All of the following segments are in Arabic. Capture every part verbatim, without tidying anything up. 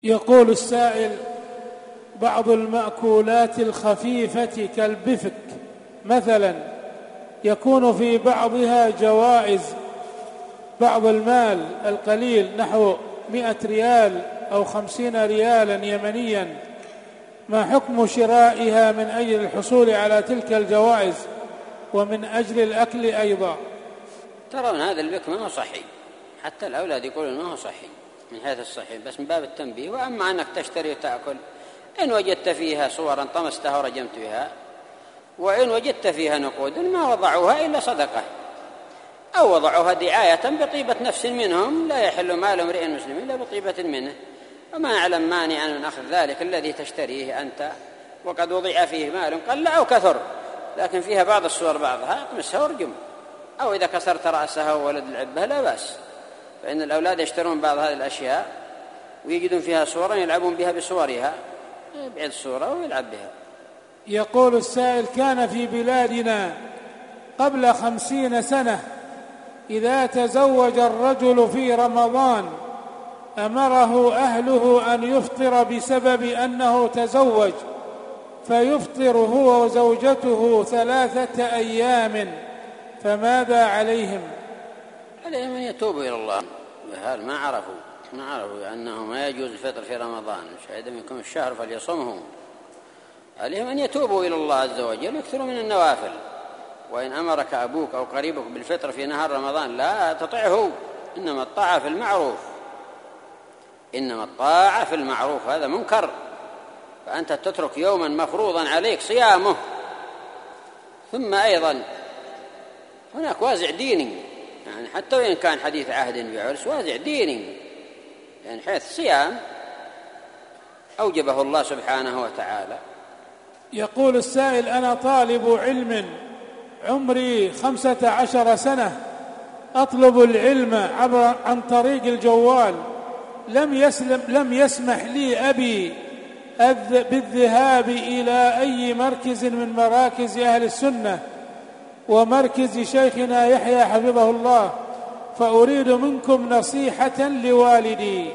يقول السائل: بعض المأكولات الخفيفة كالبفك مثلا يكون في بعضها جوائز بعض المال القليل نحو مئة ريال أو خمسين ريالا يمنيا، ما حكم شرائها من أجل الحصول على تلك الجوائز ومن أجل الأكل أيضا؟ ترون هذا البك ما هو صحي، حتى الأولاد يقولون ما هو صحي من حيث الصحي، بس من باب التنبيه. وأما أنك تشتري وتأكل، إن وجدت فيها صورا طمستها ورجمت بها، وإن وجدت فيها نقود ما وضعوها إلا صدقة، أو وضعوها دعاية بطيبة نفس منهم، لا يحل مال امرئ مسلم إلا بطيبة منه، وما أعلم مانعا من أخذ ذلك الذي تشتريه أنت وقد وضع فيه مال قل أو كثر، لكن فيها بعض الصور بعضها اطمسها وارجم، أو إذا كسرت رأسها وولد العبة لا بأس، فإن الأولاد يشترون بعض هذه الأشياء ويجدون فيها صورا يلعبون بها بصورها، يبعد الصورة ويلعب بها. يقول السائل: كان في بلادنا قبل خمسين سنة إذا تزوج الرجل في رمضان أمره أهله أن يفطر بسبب أنه تزوج، فيفطر هو وزوجته ثلاثة أيام، فماذا عليهم؟ عليهم أن يتوبوا إلى الله، هل ما عرفوا ما عرفوا أنه ما يجوز الفطر في رمضان، شهد منكم الشهر فليصمه. عليهم أن يتوبوا إلى الله عز وجل ويكثروا من النوافل. وإن أمرك أبوك أو قريبك بالفطر في نهار رمضان لا تطعه، إنما الطاعة في المعروف، إنما الطاعة في المعروف، هذا منكر، فأنت تترك يوما مفروضا عليك صيامه. ثم أيضا هناك وازع ديني، يعني حتى وإن كان حديث عهد بعرس وازع ديني، يعني حيث صيام أوجبه الله سبحانه وتعالى. يقول السائل: أنا طالب علم عمري خمسة عشر سنة، أطلب العلم عبر عن طريق الجوال، لم يسلم لم يسمح لي أبي بالذهاب إلى أي مركز من مراكز أهل السنة ومركز شيخنا يحيى حفظه الله، فأريد منكم نصيحة لوالدي.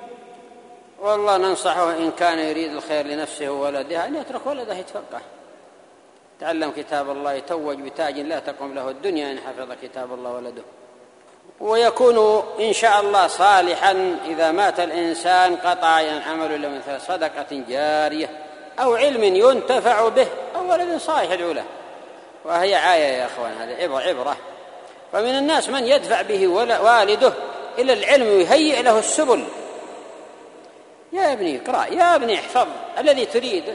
والله ننصحه إن كان يريد الخير لنفسه وولده أن يترك ولده يتفقه، تعلم كتاب الله، يتوج بتاج لا تقوم له الدنيا إن حفظ كتاب الله ولده، ويكون إن شاء الله صالحا. إذا مات الإنسان قطع العمل إلا من ثلاث: صدقة جارية أو علم ينتفع به أو ولد صالح يدعو له. وهي عاية يا أخوان، هذه عبرة عبرة. فمن الناس من يدفع به والده إلى العلم ويهيئ له السبل: يا ابني اقرأ، يا ابني احفظ الذي تريده،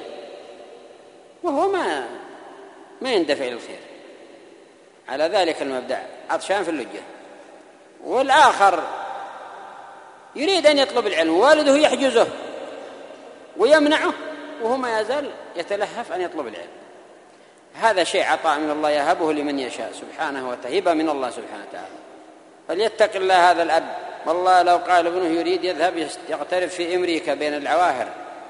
وهو ما ما يندفع إلى الخير. على ذلك المبدأ عطشان في اللجة. والآخر يريد أن يطلب العلم، والده يحجزه ويمنعه، وهو ما يزال يتلهف أن يطلب العلم. هذا شيء عطاء من الله يهبه لمن يشاء سبحانه وتعالى، هبة من الله سبحانه وتعالى. فليتق الله هذا الأب. والله لو قال ابنه يريد يذهب يغترب في أمريكا بين العواهر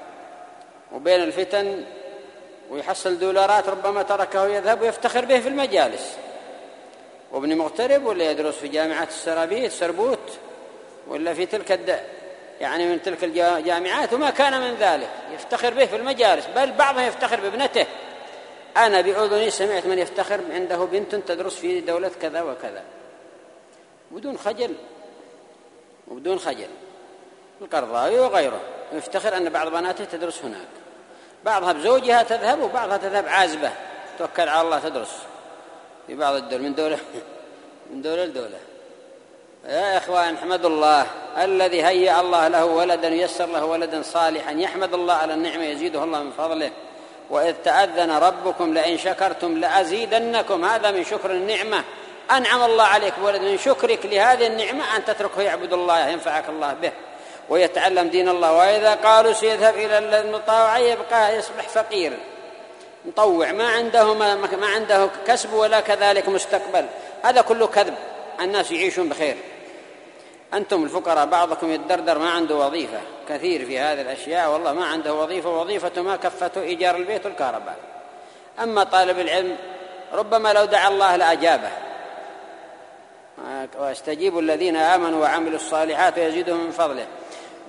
وبين الفتن ويحصل دولارات، ربما تركه يذهب ويفتخر به في المجالس. وابن مغترب ولا يدرس في جامعة السرابيت سربوت ولا في تلك الد... يعني من تلك الجامعات، وما كان من ذلك يفتخر به في المجالس، بل بعضهم يفتخر بابنته. أنا بأذني سمعت من يفتخر عنده بنت تدرس في دولة كذا وكذا بدون خجل وبدون خجل، القرضاوي وغيره يفتخر أن بعض بناته تدرس هناك، بعضها بزوجها تذهب وبعضها تذهب عازبة توكل على الله تدرس في بعض الدول، من دولة من دولة لدولة. يا إخوان احمدوا الله الذي هيأ الله له ولدا يسر له ولدا صالحا، يحمد الله على النعمة يزيده الله من فضله. وإذ تأذن ربكم لئن شكرتم لأزيدنكم، هذا من شكر النعمة. أنعم الله عليك بولد، من شكرك لهذه النعمة أن تتركه يعبد الله ينفعك الله به ويتعلم دين الله. وإذا قالوا سيذهب إلى المطاوع يبقى يصبح فقير مطوع، ما عنده ما, ما عنده كسب ولا كذلك مستقبل. هذا كله كذب. الناس يعيشون بخير، أنتم الفقراء بعضكم يتدردر ما عنده وظيفة، كثير في هذه الأشياء والله ما عنده وظيفة، وظيفة ما كفته إيجار البيت والكهرباء. أما طالب العلم ربما لو دعا الله لأجابه. واستجيبوا الذين آمنوا وعملوا الصالحات ويزيدهم من فضله.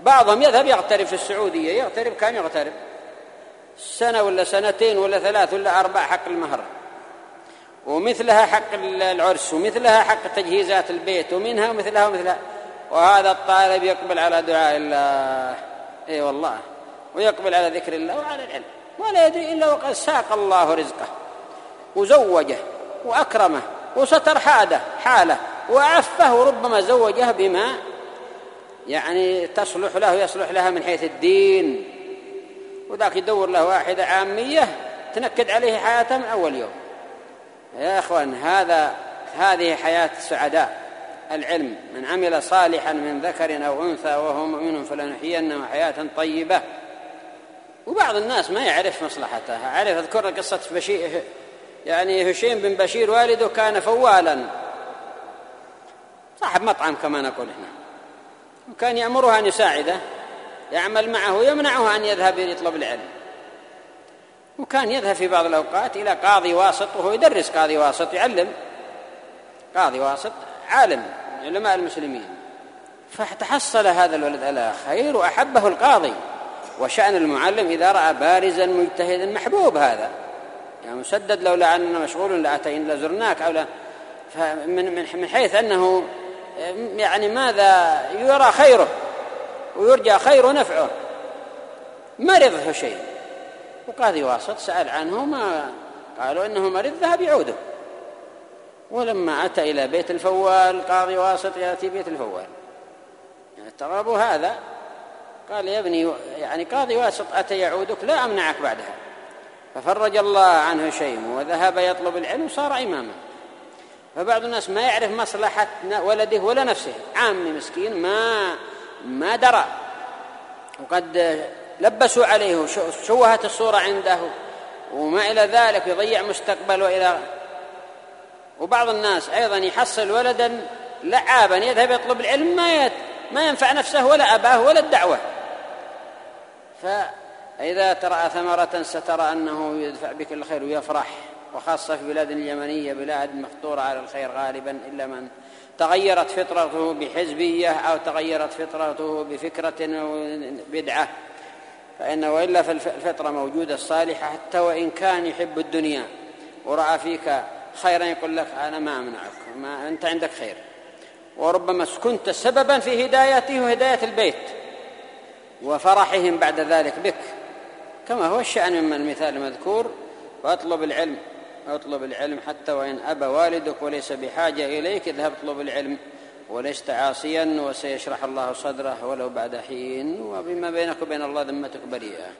بعضهم يذهب يغترب في السعودية، يغترب كم يغترب سنة ولا سنتين ولا ثلاث ولا أربع حق المهر، ومثلها حق العرس، ومثلها حق تجهيزات البيت، ومنها ومثلها ومثلها. وهذا الطالب يقبل على دعاء الله، اي والله، ويقبل على ذكر الله وعلى العلم، ولا يدري إلا وقد ساق الله رزقه وزوجه وأكرمه وستر حاله حاله وعفه، وربما زوجه بما يعني تصلح له يصلح لها من حيث الدين، وذاك يدور له واحدة عامية تنكد عليه حياته من أول يوم. يا أخوان، هذا هذه حياة السعداء، العلم. من عمل صالحا من ذكر أو أنثى وهو مؤمن فلنحيينه حياة طيبة. وبعض الناس ما يعرف مصلحتها. عارف، أذكر قصة بشير، يعني هشيم بن بشير والده كان فوالا صاحب مطعم كما نقول احنا، وكان يأمره أن يساعده، يعمل معه ويمنعه أن يذهب يطلب العلم. وكان يذهب في بعض الأوقات إلى قاضي واسط، وهو يدرس قاضي واسط، يعلم قاضي واسط عالم علماء المسلمين. فتحصل هذا الولد على خير وأحبه القاضي. وشأن المعلم إذا رأى بارزا مجتهدا محبوب، هذا يعني مسدد لولا أننا مشغول لأتينا لزرناك، أو لا، فمن من حيث أنه يعني ماذا يرى خيره ويرجى خير ونفعه. مرض هشيم، وقاضي واسط سأل عنه، ما قالوا إنه مريض، ذهب يعوده. ولما أتى إلى بيت الفوال، قاضي واسط يأتي بيت الفوال، يعني استغربوا هذا. قال: يا ابني، يعني قاضي واسط أتى يعودك، لا أمنعك بعدها. ففرج الله عنه هشيم وذهب يطلب العلم وصار إماما. فبعض الناس ما يعرف مصلحة ولده ولا نفسه، عام مسكين ما ما درى، وقد لبسوا عليه، شوهت الصورة عنده وما إلى ذلك، يضيع مستقبله إلى. وبعض الناس أيضا يحصل ولدا لعابا يذهب يطلب العلم، ما يت... ما ينفع نفسه ولا أباه ولا الدعوة. فإذا ترى ثمرة سترى أنه يدفع بك الخير ويفرح، وخاصة في بلاد اليمنية، بلاد مخطورة على الخير غالبا، إلا من تغيرت فطرته بحزبية أو تغيرت فطرته بفكرة أو بدعة، فإنه وإلا فالفطرة موجودة الصالحة، حتى وإن كان يحب الدنيا ورأى فيك خيرا يقول لك: أنا ما أمنعك، ما أنت عندك خير. وربما كنت سببا في هدايته وهداية البيت وفرحهم بعد ذلك بك، كما هو الشأن من المثال المذكور. فاطلب العلم، اطلب العلم حتى وإن أبى والدك وليس بحاجة إليك، اذهب اطلب العلم ولست عاصيا، وسيشرح الله صدره ولو بعد حين، وبما بينك وبين الله ذمتك بريئة.